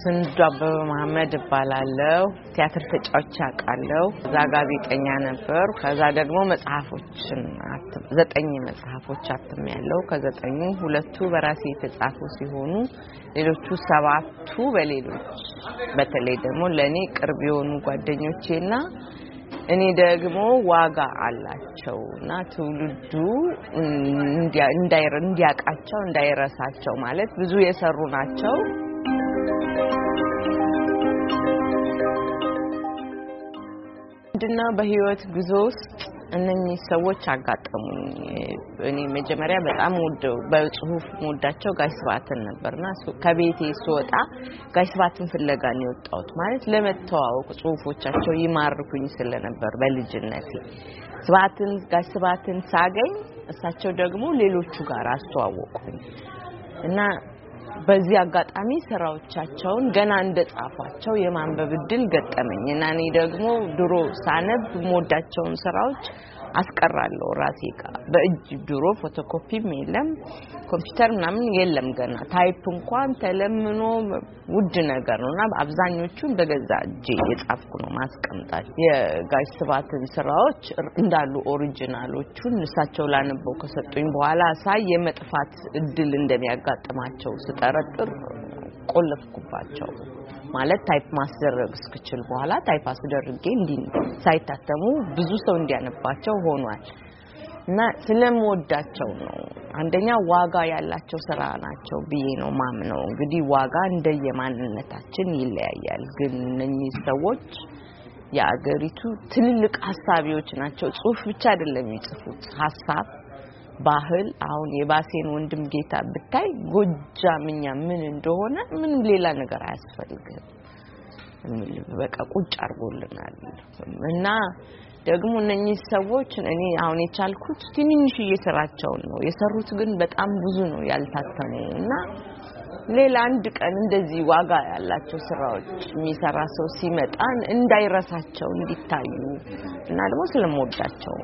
ስንዷበ መሐመድ እባላለሁ ቲያትር ተጫዋች አቃለው ጋዜጠኛ ነበር ከዛ ደግሞ መጽሐፎችን 9 መጽሐፎች አትሜያለሁ ከ9ኙ 2ቱ በራሴ የተጻፉ ሲሆኑ ሌሎቹ 7ቱ በሌሎች በተለይ ደግሞ ለኔ ቅርብ የሆኑ ጓደኞቼና እኔ ደግሞ ዋጋ አላቸውና ትውልዱ እንዲያቃቸው እንዳይረሳቸው ማለት ብዙ የሰሩ ናቸው እንደና በህይወት ጉዞ ውስጥ እነኚህ ሰዎች አጋጠሙኝ እኔ መጀመሪያ በጣም በጽሁፍ ሞዳቸው ጋይስባትን ነበርና ከቤቴ ስወጣ ጋይስባትን ፍለጋ ነው የወጣሁት ማለት ለመተዋወቅ ጽሁፎቻቸው ይማርኩኝ ስለነበር በልጅነቴ ጋይስባትን ሳገኝ እሳቸው ደግሞ ሌሎቹ ጋር አስተዋወቁኝ እና በዚህ አጋጣሚ ስራዎቻቸውን ገና እንደጻፏቸው የማንበብ እድል ገጠመኝ እና እኔ ደግሞ ድሮ ሳነብ ሞዳቸውን ስራዎች አስቀራለሁ ራሴ ጋር በእጅ ድሮ ፎቶኮፒም የለም ኮምፒውተር ምናምን የለም ገና ታይፕ እንኳን ተለምኖ ውድ ነገር ነውና አብዛኞቹን በገዛ እጄ የጻፍኩ ነው ማስቀምጣት የጋይስባትን ስራዎች እንዳሉ ኦሪጂናሎቹን እሳቸው ላነበው ከሰጡኝ በኋላ ሳይ የመጥፋት እድል እንደሚያጋጥማቸው ስጠረጥር ቆለፍኩባቸው ማለት ታይፕ ማስደረግ እስክችል በኋላ ታይፕ አስደርጌ ሳይታተሙ ብዙ ሰው እንዲያነባቸው ሆኗል እና ስለምወዳቸው ነው አንደኛ ዋጋ ያላቸው ስራ ናቸው ብዬ ነው ማምነው እንግዲህ ዋጋ እንደየማንነታችን ይለያያል ግን እነኚህ ሰዎች የአገሪቱ ትልልቅ ሐሳቢዎች ናቸው ጽሁፍ ብቻ አይደለም የሚጽፉት ሐሳብ ባህል አሁን የባሴን ወንድም ጌታ ብታይ ጎጃምኛ ምን እንደሆነ ምንም ሌላ ነገር አያስፈልግም በቃ ቁጭ አርጎልናል እና ደግሞ እነኚህ ሰዎች እኔ አሁን የቻልኩት ትንንሽ እየሰራቸው ነው የሰሩት ግን በጣም ብዙ ነው ያልታተሙና ሌላ አንድ ቀን እንደዚህ ዋጋ ያላቸው ስራዎች የሚሰራ ሰው ሲመጣን እንዳይረሳቸው እንዲታዩ እና ደግሞ ስለምወዳቸው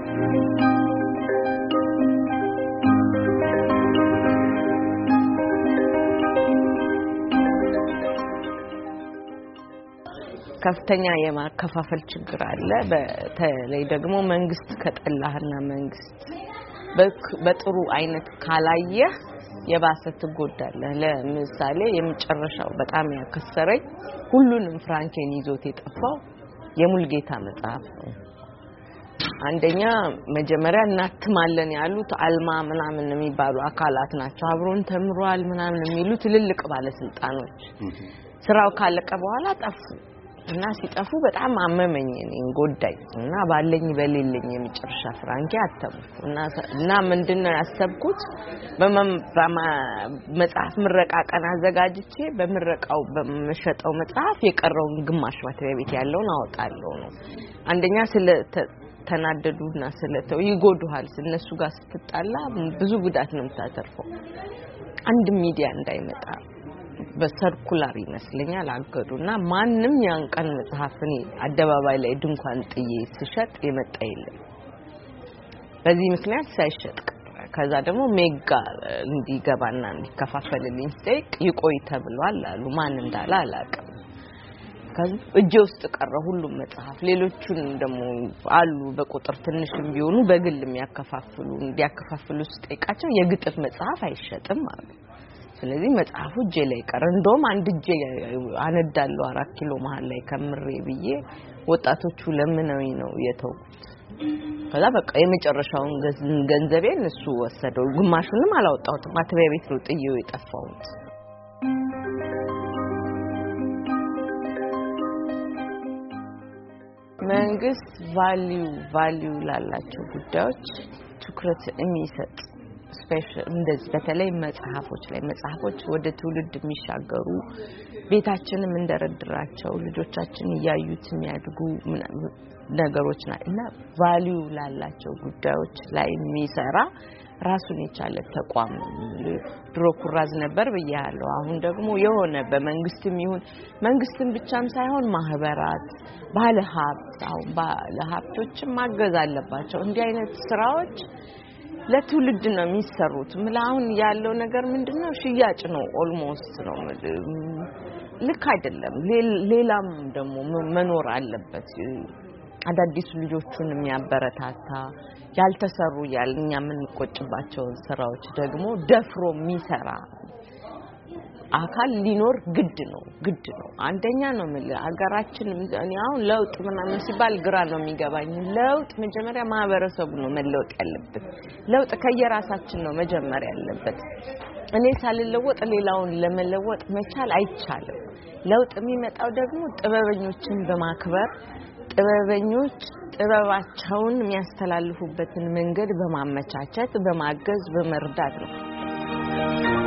ከፍተኛ የማከፋፈል ችግር አለ በተለይ ደግሞ መንግስት ከጠላህና መንግስት በጥሩ አይነት ካላየ የባሰ ትጎዳለህ ለምሳሌ የመጨረሻው በጣም ያከሰረኝ ሁሉንም ፍራንኬን ይዞት የጠፋው የሙልጌታ መጽሐፍ ነው አንደኛ መጀመሪያ እናትማለን ያሉት አልማ ምናምን የሚባሉ አካላት ናቸው አብሮን ተምሯል ምናምን የሚሉ ትልልቅ ባለስልጣኖች ስራው ካለቀ በኋላ ጠፉ እና ሲጠፉ በጣም አመመኝ እኔን ጎዳኝ እና ባለኝ በሌለኝ የመጨረሻ ፍራንኬ አተምኩ እና ምንድነው ያሰብኩት በመጽሐፍ ምረቃ ቀን አዘጋጅቼ በምረቃው በመሸጠው መጽሐፍ የቀረውን ግማሽ ማትሪያ ቤት ያለውን አወጣለሁ ነው አንደኛ ተናደዱና ስለተው ይጎዱሃል እነሱ ጋር ስትጣላ ብዙ ጉዳት ነው የምታተርፈው አንድ ሚዲያ እንዳይመጣ በሰርኩላር ይመስለኛል አገዱና ማንንም ያን ቀን መጽሐፍኔ አደባባይ ላይ ድንኳን ጥዬ ሲሸጥ የመጣ የለም በዚህ ምክንያት ሳይሸጥ ከዛ ደግሞ ሜጋ እንዲገባና እንዲከፋፈልልኝ ስጠይቅ ይቆይ ተብሏል አሉ ማን እንዳለ አላውቅም ከዚህ እጄ ውስጥ ቀረ ሁሉም መጽሐፍ ሌሎቹን ደግሞ አሉ በቁጥር ትንሽም ቢሆኑ በግል የሚያከፋፍሉ እንዲያከፋፍሉ ስጠይቃቸው የግጥም መጽሐፍ አይሸጥም አሉ ስለዚህ መጽሐፉ እጄ ላይ ቀረ እንደውም አንድ እጄ አነዳለው 4 ኪሎ መሃል ላይ ከምሬ ብዬ ወጣቶቹ ለምነውኝ ነው የተውኩት ከዛ በቃ የመጨረሻውን ገንዘቤን እሱ ወሰደው ግማሹንም አላወጣሁትም ማትሪያ ቤት ነው ጥዬው የጠፋሁት መንግስት ቫልዩ ላላቸው ጉዳዮች ትኩረት የሚሰጥ ስፔሻል እንደዚህ በተለይ መጽሐፎች ወደ ትውልድ የሚሻገሩ ቤታችንም እንደረድራቸው ልጆቻችን ያዩት የሚያድጉ ነገሮች እና ቫልዩ ላላቸው ጉዳዮች ላይ የሚሰራ ራሱን የቻለ ተቋም ድሮ ኩራዝ ነበር በያለው አሁን ደግሞ የሆነ በመንግስትም ይሁን መንግስትም ብቻም ሳይሆን ማህበራት ባለሀብቶችም ማገዝ አለባቸው እንዲህ አይነት ስራዎች ለትውልድ ነው የሚሰሩት ምላውን ያለው ነገር ምንድነው ሽያጭ ነው ኦልሞስት ነው ልክ አይደለም ሌላም ደግሞ መኖር አለበት አዳዲስ ልጆቹን የሚያበረታታ ያልተሰሩ ያልኛ ምንቆጭባቸው ስራዎች ደግሞ ደፍሮ የሚሰራ አካል ሊኖር ግድ ነው አንደኛ ነው አገራችን እኔ አሁን ለውጥ ምናምን ሲባል ግራ ነው የሚገባኝ ለውጥ መጀመሪያ ማህበረሰቡ ነው መለወጥ ያለበት ለውጥ ከየራሳችን ነው መጀመሪያ ያለበት እኔ ሳልለወጥ ሌላውን ለመለወጥ መቻል አይቻልም ለውጥ የሚመጣው ደግሞ ጥበበኞችን በማክበር ጥበበኞች ጥበባቸውን የሚያስተላልፉበትን መንገድ በማመቻቸት በማገዝ በመርዳት ነው